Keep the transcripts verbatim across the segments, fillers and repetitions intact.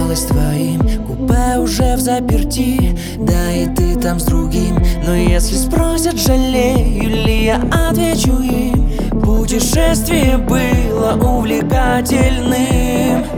осталась твоим. Купе уже в заперти, да и ты там с другим. Но если спросят, жалею ли я, отвечу им: путешествие было увлекательным.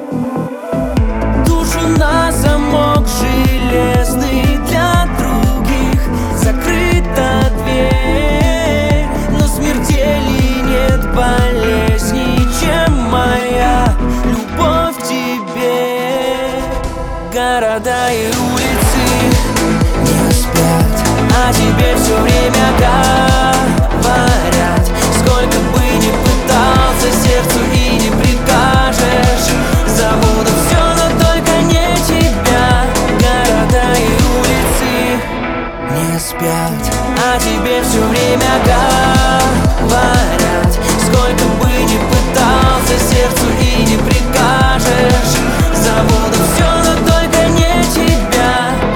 Душу на замок железный, для других закрыта дверь. Но смертельней нет болезней, чем моя любовь к тебе. Города и улицы не спят, а тебе все время говорят. Сколько бы ни пытался, сердцу и не прикажешь. Забуду все, но только не тебя. Города и улицы не спят, а тебе все время говорят. Сколько бы ни пытался, сердцу и не прикажешь. Забуду все, но только не тебя.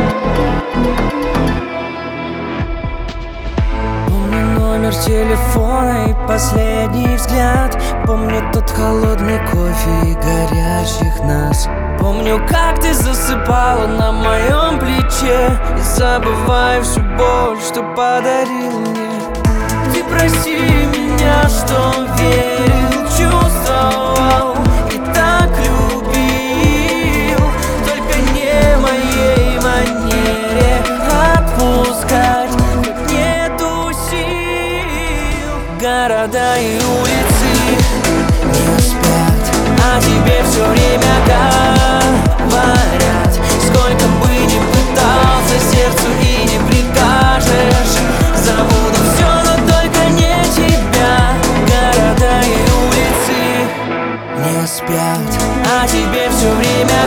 Помню номер телефона и последний взгляд. Помню тот холодный кофе и горящих нас. Помню, как ты засыпала на моем плече. И забываю всю боль, что подарил мне. Ты прости меня, что верил, чувствовал и так любил. Только не моей манере отпускать, как нету сил. Города и улицы не спят, а тебе все время говорят. Сколько бы ни пытался, сердцу и не прикажешь. Забуду все, но только не тебя. Города и улицы не спят, а тебе все время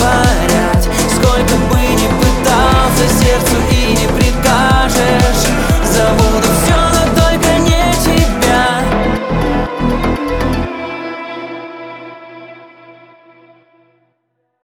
говорят. Сколько бы ни пытался, сердцу и не прикажешь.